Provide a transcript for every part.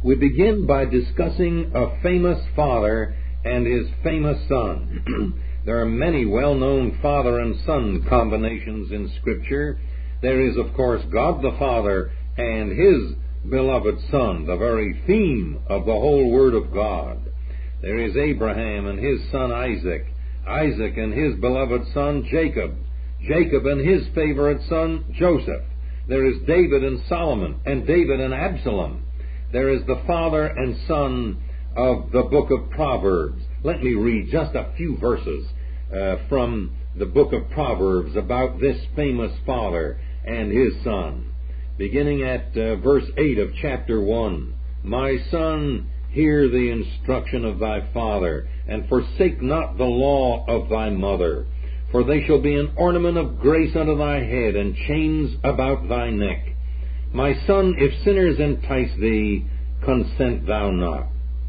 We begin by discussing a famous father and his famous son. There are many well-known father and son combinations in Scripture. There is, of course, God the Father and His beloved Son, the very theme of the whole Word of God. There is Abraham and his son Isaac, Isaac and his beloved son Jacob, Jacob and his favorite son Joseph. There is David and Solomon, and David and Absalom. There is the father and son of the book of Proverbs. Let me read just a few verses from the book of Proverbs about this famous father and his son. Beginning at verse 8 of chapter 1. My son, hear the instruction of thy father, and forsake not the law of thy mother. For they shall be an ornament of grace unto thy head, and chains about thy neck. My son, if sinners entice thee, consent thou not.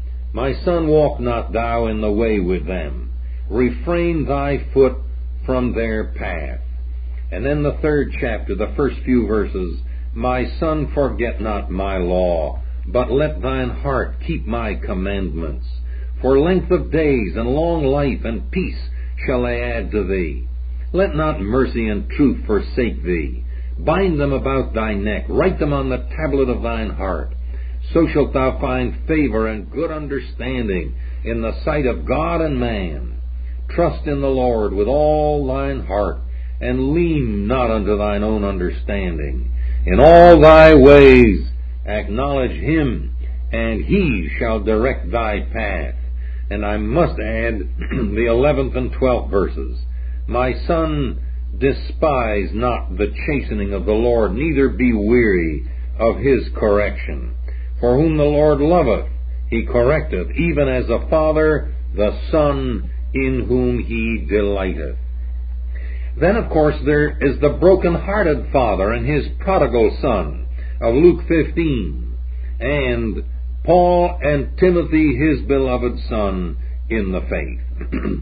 My son, walk not thou in the way with them. Refrain thy foot from their path. And then the third chapter, the first few verses. My son, forget not my law, but let thine heart keep my commandments. For length of days and long life and peace shall they add to thee. Let not mercy and truth forsake thee. Bind them about thy neck, write them on the tablet of thine heart. So shalt thou find favor and good understanding in the sight of God and man. Trust in the Lord with all thine heart, and lean not unto thine own understanding. In all thy ways acknowledge Him, and He shall direct thy path. And I must add the 11th and 12th verses. My son, despise not the chastening of the Lord, neither be weary of His correction. For whom the Lord loveth, He correcteth, even as a father the son in whom He delighteth. Then, of course, there is the broken-hearted father and his prodigal son of Luke 15, and Paul and Timothy, his beloved son in the faith.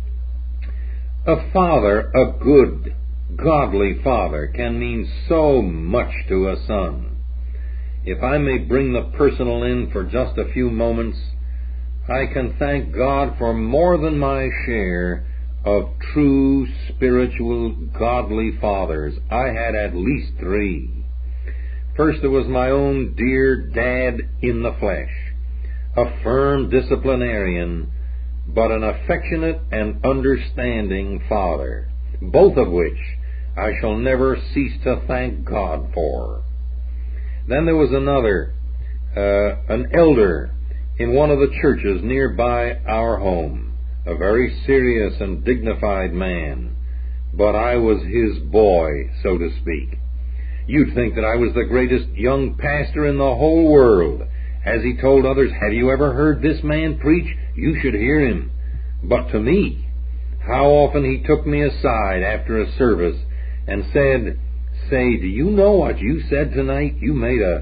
A father, a good, godly father, can mean so much to a son. If I may bring the personal in for just a few moments, I can thank God for more than my share of true, spiritual, godly fathers. I had at least 3. First, there was my own dear dad in the flesh, a firm disciplinarian, but an affectionate and understanding father, both of which I shall never cease to thank God for. Then there was another, an elder in one of the churches nearby our home, a very serious and dignified man, but I was his boy, so to speak. You'd think that I was the greatest young pastor in the whole world. As he told others, have you ever heard this man preach? You should hear him. But to me, how often he took me aside after a service and said, say, do you know what you said tonight? You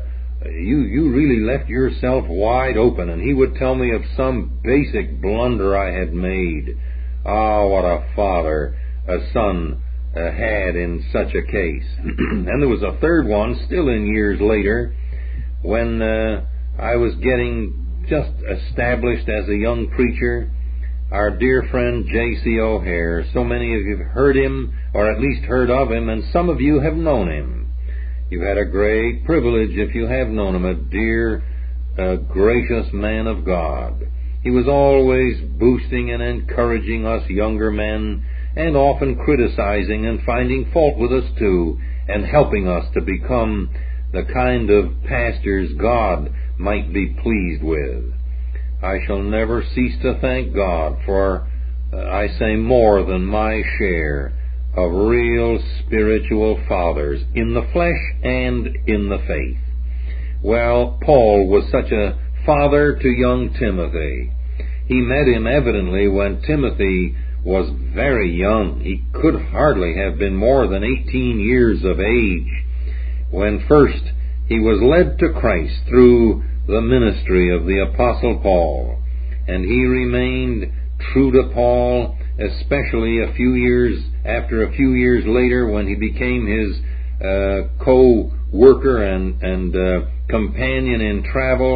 really left yourself wide open. And he would tell me of some basic blunder I had made. Oh, what a father a son had in such a case. And there was a third one, still in years later, when I was getting just established as a young preacher. Our dear friend J.C. O'Hare. So many of you have heard him, or at least heard of him, and some of you have known him. You've had a great privilege if you have known him, a dear, gracious man of God. He was always boosting and encouraging us younger men, and often criticizing and finding fault with us too, and helping us to become the kind of pastors God might be pleased with. I shall never cease to thank God for, I say, more than my share of real spiritual fathers in the flesh and in the faith. Well, Paul was such a father to young Timothy. He met him evidently when Timothy was very young. He could hardly have been more than 18 years of age when first he was led to Christ through the ministry of the Apostle Paul. And he remained true to Paul, especially a few years later when he became his co-worker and companion in travel.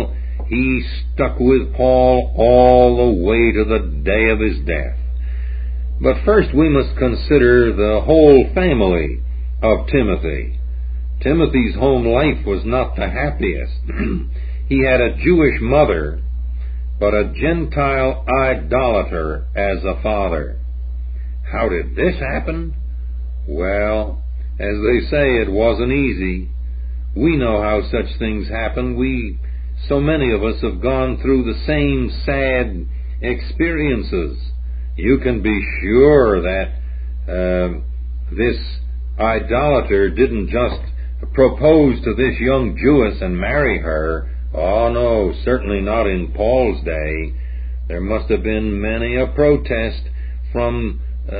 he stuck with Paul all the way to the day of his death. But first we must consider the whole family of Timothy. Timothy's home life was not the happiest. He had a Jewish mother, but a Gentile idolater as a father. How did this happen? Well, as they say, it wasn't easy. We know how such things happen. So many of us have gone through the same sad experiences. You can be sure that this idolater didn't just propose to this young Jewess and marry her. Oh no, certainly not in Paul's day. There must have been many a protest from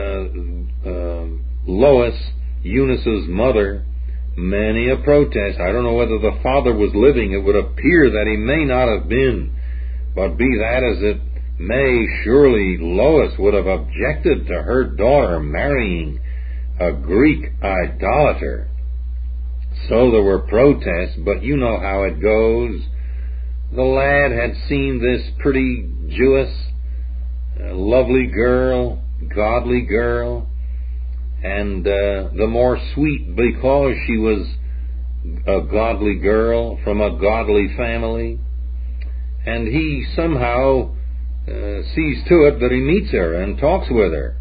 Lois, Eunice's mother. Many a protest. I don't know whether the father was living. It would appear that he may not have been. But be that as it may, surely Lois would have objected to her daughter marrying a Greek idolater. So there were protests, but you know how it goes. The lad had seen this pretty Jewess, lovely girl, godly girl, and the more sweet because she was a godly girl from a godly family. And he somehow sees to it that he meets her and talks with her.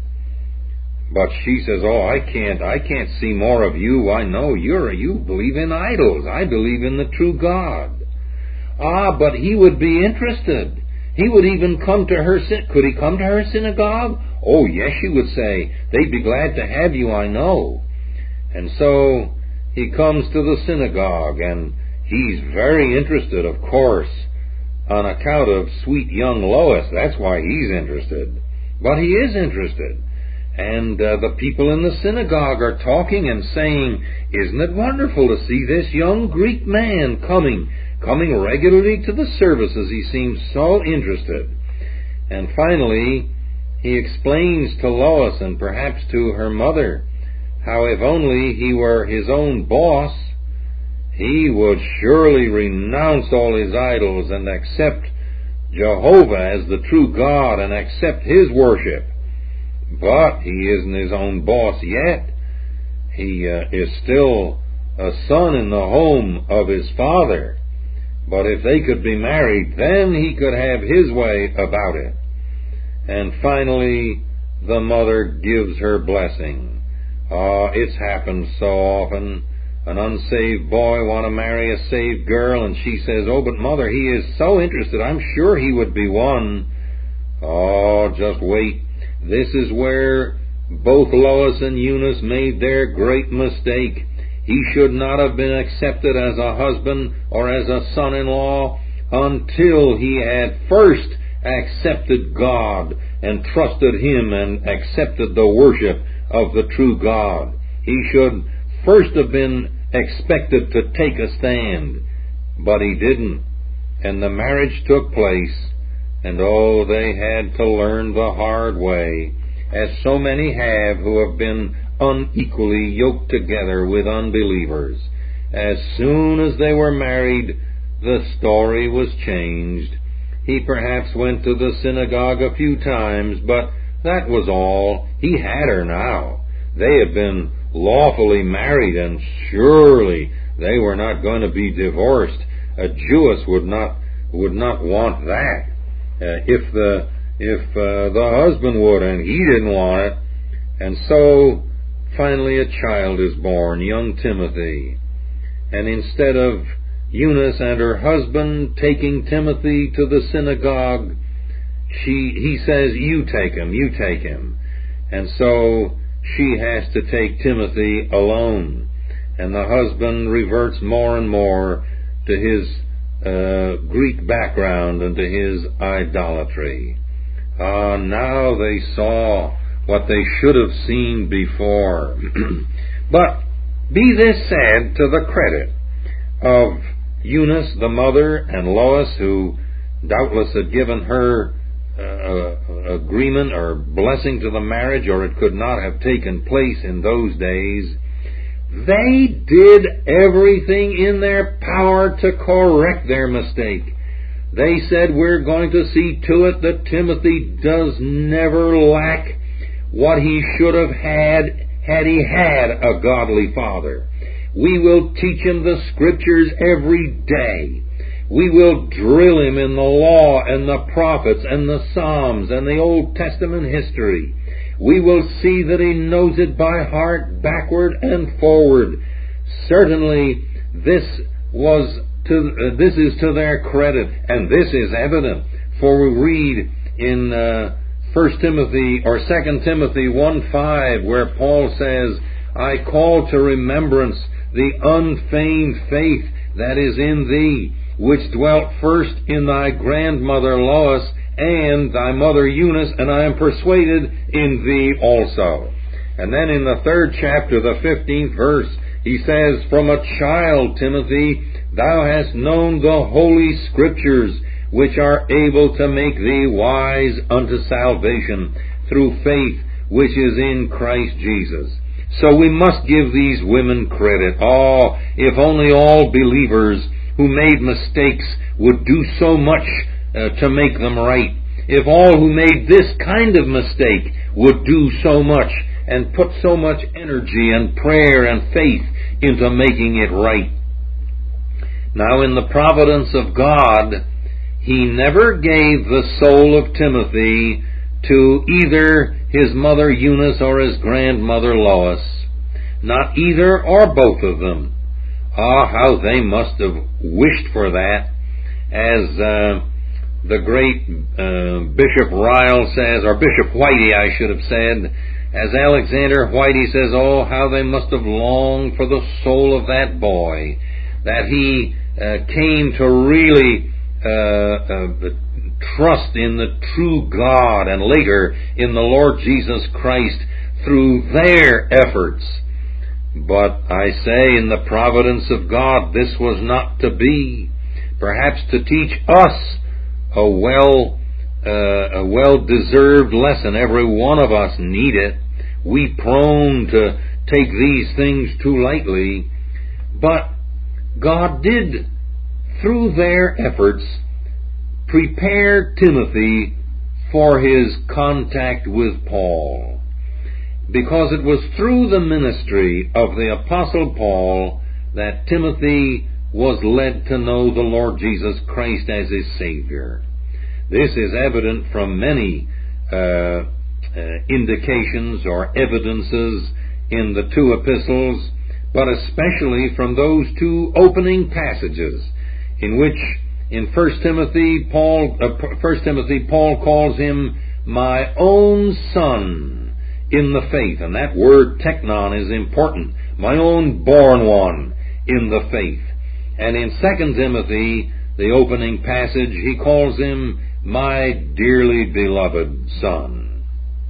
But she says, "Oh, I can't see more of you. I know you believe in idols. I believe in the true God." Ah, but he would be interested. He would even come to her. Could he come to her synagogue? Oh, yes, she would say. "They'd be glad to have you, I know." And so he comes to the synagogue, and he's very interested, of course, on account of sweet young Lois. That's why he's interested. But he is interested. And the people in the synagogue are talking and saying, "Isn't it wonderful to see this young Greek man coming regularly to the services? He seems so interested." And finally, he explains to Lois and perhaps to her mother how if only he were his own boss, he would surely renounce all his idols and accept Jehovah as the true God and accept his worship. But he isn't his own boss yet. He is still a son in the home of his father. But if they could be married, then he could have his way about it. And finally, the mother gives her blessing. It's happened so often. An unsaved boy want to marry a saved girl, and she says, "Oh, but mother, he is so interested. I'm sure he would be one." Oh, just wait. This is where both Lois and Eunice made their great mistake. He should not have been accepted as a husband or as a son-in-law until he had first accepted God and trusted Him and accepted the worship of the true God. He should first have been expected to take a stand, but he didn't. And the marriage took place, and oh, they had to learn the hard way, as so many have who have been unequally yoked together with unbelievers. As soon as they were married, the story was changed. He perhaps went to the synagogue a few times, but that was all. He had her now. They had been lawfully married, and surely they were not going to be divorced. A Jewess would not want that. If the husband would, and he didn't want it. And so finally a child is born, young Timothy. And instead of Eunice and her husband taking Timothy to the synagogue, he says, "You take him. And so she has to take Timothy alone. And the husband reverts more and more to his Greek background and to his idolatry. Now they saw what they should have seen before. But be this said to the credit of Eunice, the mother, and Lois, who doubtless had given her agreement or blessing to the marriage, or it could not have taken place in those days. They did everything in their power to correct their mistake. They said, we're going to see to it that Timothy does never lack what he should have had he had a godly father. We will teach him the Scriptures every day. We will drill him in the law and the prophets and the Psalms and the Old Testament history. We will see that he knows it by heart, backward and forward. Certainly, this is to their credit, and this is evident, for we read in 2 Timothy 1:5, where Paul says, I call to remembrance the unfeigned faith that is in thee, which dwelt first in thy grandmother Lois and thy mother Eunice, and I am persuaded in thee also. And then in the 3rd chapter, the 15th verse, he says, From a child, Timothy, thou hast known the holy Scriptures, which are able to make thee wise unto salvation through faith which is in Christ Jesus. So we must give these women credit. Oh, if only all believers who made mistakes would do so much to make them right. If all who made this kind of mistake would do so much and put so much energy and prayer and faith into making it right. Now, in the providence of God, He never gave the soul of Timothy to either his mother Eunice or his grandmother Lois. Not either or both of them. Ah, how they must have wished for that. As the great Bishop Ryle says, or Bishop Whitey, I should have said, as Alexander Whitey says, oh, how they must have longed for the soul of that boy, that he came to really trust in the true God and later in the Lord Jesus Christ through their efforts. But I say, in the providence of God, this was not to be. Perhaps to teach us a well-deserved lesson. Every one of us need it. We prone to take these things too lightly. But God did, through their efforts, prepare Timothy for his contact with Paul. Because it was through the ministry of the Apostle Paul that Timothy was led to know the Lord Jesus Christ as his Savior. This is evident from many indications or evidences in the two epistles, but especially from those two opening passages in which in 1 Timothy Paul calls him my own son in the faith. And that word teknon is important. My own born one in the faith. And in 2 Timothy, the opening passage, he calls him my dearly beloved son.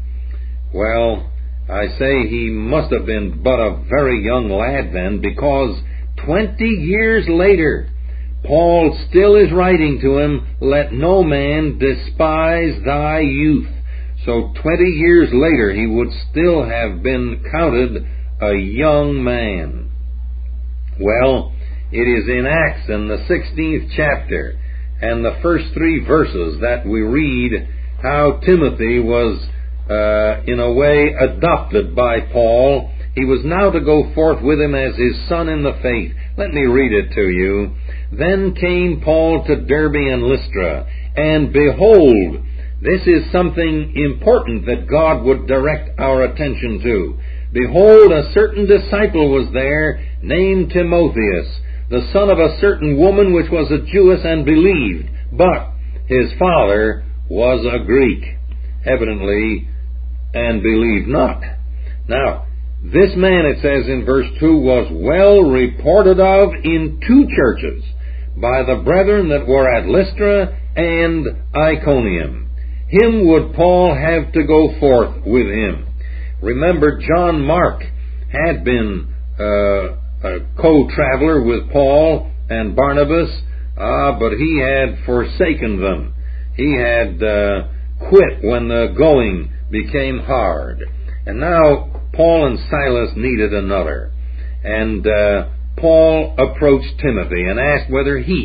Well, I say he must have been but a very young lad then, because 20 years later, Paul still is writing to him, let no man despise thy youth. So 20 years later, he would still have been counted a young man. Well, it is in Acts in the 16th chapter and the first 3 verses that we read how Timothy was in a way adopted by Paul. He was now to go forth with him as his son in the faith. Let me read it to you. Then came Paul to Derbe and Lystra, and behold, this is something important that God would direct our attention to. Behold, a certain disciple was there, named Timotheus, the son of a certain woman which was a Jewess and believed, but his father was a Greek, evidently, and believed not. Now, this man, it says in verse 2, was well reported of in 2 churches by the brethren that were at Lystra and Iconium. Him would Paul have to go forth with him. Remember, John Mark had been a co-traveler with Paul and Barnabas, but he had forsaken them. He had quit when the going became hard. And now Paul and Silas needed another. And Paul approached Timothy and asked whether he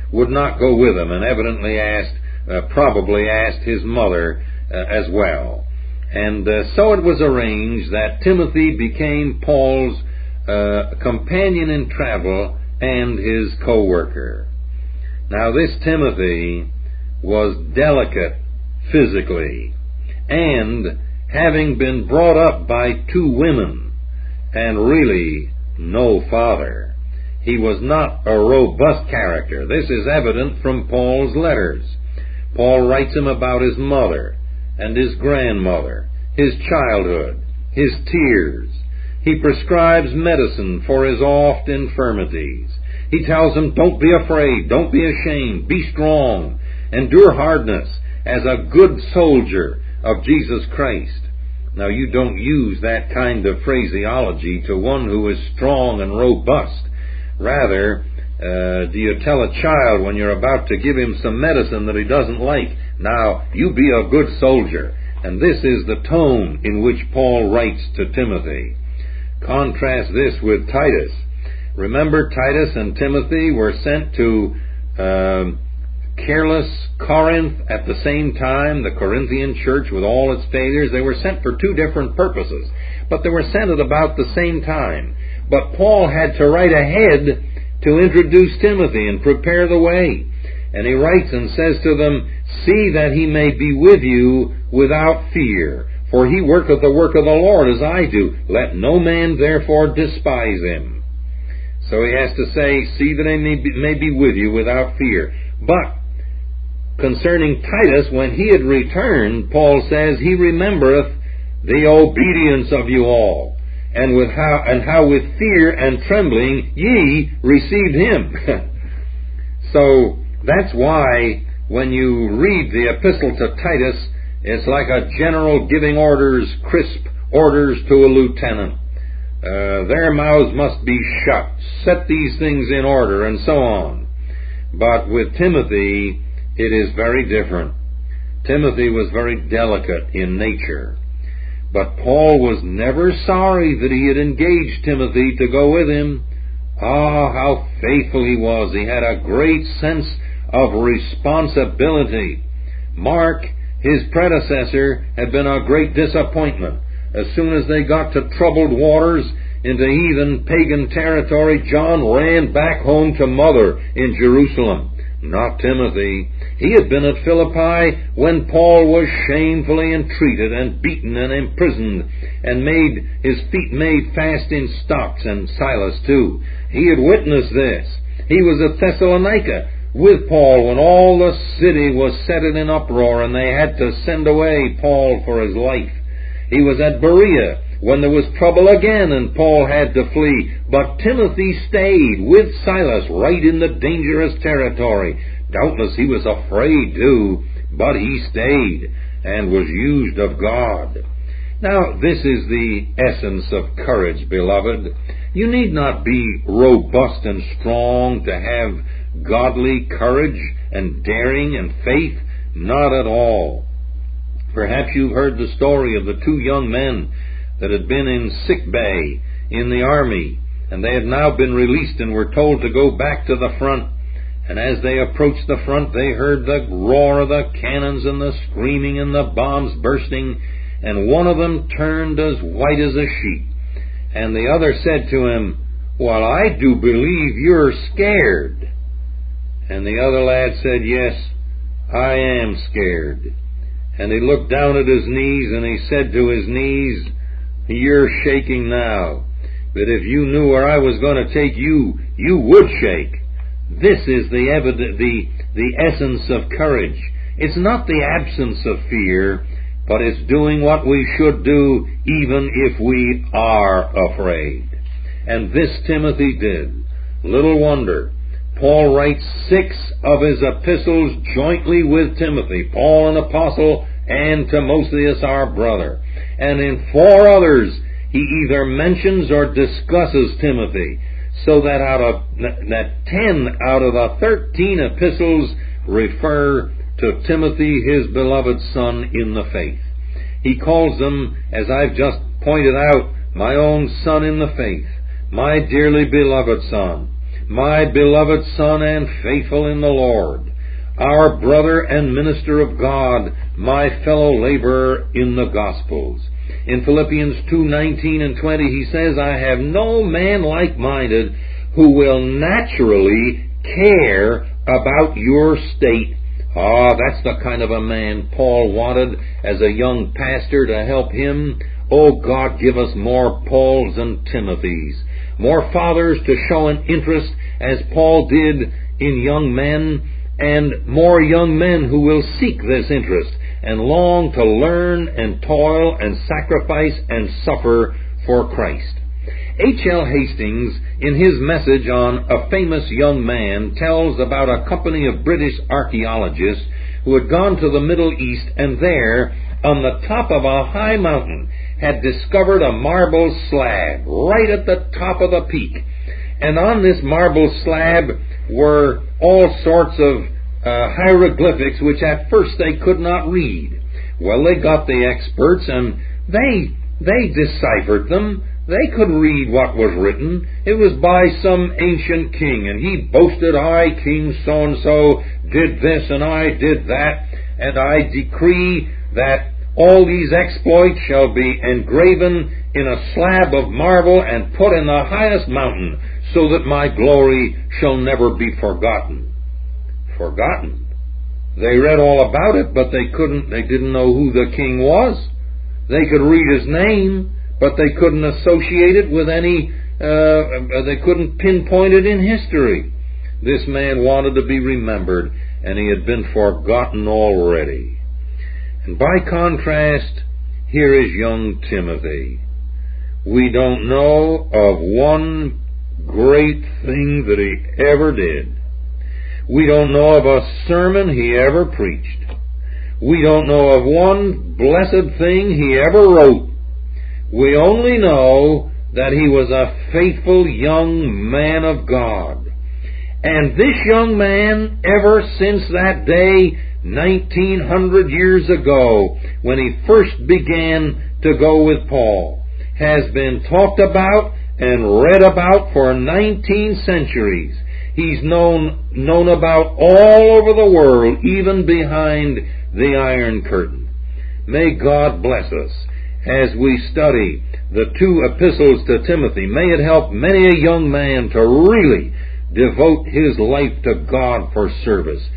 would not go with him, and evidently probably asked his mother as well. And so it was arranged that Timothy became Paul's companion in travel and his co-worker. Now this Timothy was delicate physically, and having been brought up by two women, and really no father, he was not a robust character. This is evident from Paul's letters. Paul writes him about his mother and his grandmother, his childhood, his tears. He prescribes medicine for his oft infirmities. He tells him, don't be afraid, don't be ashamed, be strong, endure hardness as a good soldier of Jesus Christ. Now, you don't use that kind of phraseology to one who is strong and robust. Rather, do you tell a child when you're about to give him some medicine that he doesn't like, now, you be a good soldier. And this is the tone in which Paul writes to Timothy. Contrast this with Titus. Remember, Titus and Timothy were sent to careless Corinth at the same time, the Corinthian church with all its failures. They were sent for two different purposes, but they were sent at about the same time. But Paul had to write ahead to introduce Timothy and prepare the way. And he writes and says to them, see that he may be with you without fear, for he worketh the work of the Lord as I do. Let no man therefore despise him. So he has to say, see that he may be with you without fear. But concerning Titus, when he had returned, Paul says, he remembereth the obedience of you all, and how with fear and trembling ye received him. So that's why when you read the epistle to Titus, it's like a general giving orders, crisp orders to a lieutenant. Their mouths must be shut. Set these things in order, and so on. But with Timothy, it is very different. Timothy was very delicate in nature. But Paul was never sorry that he had engaged Timothy to go with him. Ah, how faithful he was. He had a great sense of responsibility. Mark, his predecessor, had been a great disappointment. As soon as they got to troubled waters, into heathen pagan territory, John ran back home to mother in Jerusalem. Not Timothy. He had been at Philippi when Paul was shamefully entreated and beaten and imprisoned, and his feet made fast in stocks, and Silas too. He had witnessed this. He was at Thessalonica with Paul when all the city was set in an uproar and they had to send away Paul for his life. He was at Berea when there was trouble again and Paul had to flee. But Timothy stayed with Silas right in the dangerous territory. Doubtless he was afraid too, but he stayed and was used of God. Now, this is the essence of courage, beloved. You need not be robust and strong to have godly courage and daring and faith. Not at all. Perhaps you've heard the story of the two young men that had been in sick bay in the army, and they had now been released and were told to go back to the front. And as they approached the front, they heard the roar of the cannons and the screaming and the bombs bursting, and one of them turned as white as a sheet. And the other said to him, "Well, I do believe you're scared." And the other lad said, "Yes, I am scared." And he looked down at his knees and he said to his knees, "You're shaking now, but if you knew where I was going to take you, you would shake." This is the essence of courage. It's not the absence of fear, but it's doing what we should do even if we are afraid. And this Timothy did. Little wonder. Paul writes 6 of his epistles jointly with Timothy, Paul an apostle and Timotheus our brother. And in 4 others he either mentions or discusses Timothy, so that 10 out of the 13 epistles refer to Timothy, his beloved son in the faith. He calls them, as I've just pointed out, my own son in the faith, my dearly beloved son, my beloved son and faithful in the Lord, our brother and minister of God, my fellow laborer in the Gospels. In Philippians 2:19 and 20 he says, I have no man like-minded who will naturally care about your state. That's the kind of a man Paul wanted as a young pastor to help him. Oh, God, give us more Pauls and Timothys, more fathers to show an interest as Paul did in young men, and more young men who will seek this interest and long to learn and toil and sacrifice and suffer for Christ. H.L. Hastings, in his message on A Famous Young Man, tells about a company of British archaeologists who had gone to the Middle East and there, on the top of a high mountain, had discovered a marble slab right at the top of the peak. And on this marble slab were all sorts of hieroglyphics which at first they could not read. Well, they got the experts and they deciphered them. They could read what was written. It was by some ancient king, and he boasted, I, King so-and-so, did this and I did that, and I decree that all these exploits shall be engraven in a slab of marble and put in the highest mountain, so that my glory shall never be forgotten. Forgotten? They read all about it, but they didn't know who the king was. They could read his name, but they couldn't associate it with they couldn't pinpoint it in history. This man wanted to be remembered, and he had been forgotten already. And by contrast, here is young Timothy. We don't know of one great thing that he ever did. We don't know of a sermon he ever preached. We don't know of one blessed thing he ever wrote. We only know that he was a faithful young man of God. And this young man, ever since that day, 1900 years ago, when he first began to go with Paul, has been talked about and read about for 19 centuries. He's known about all over the world, even behind the Iron Curtain. May God bless us as we study the two epistles to Timothy. May it help many a young man to really devote his life to God for service.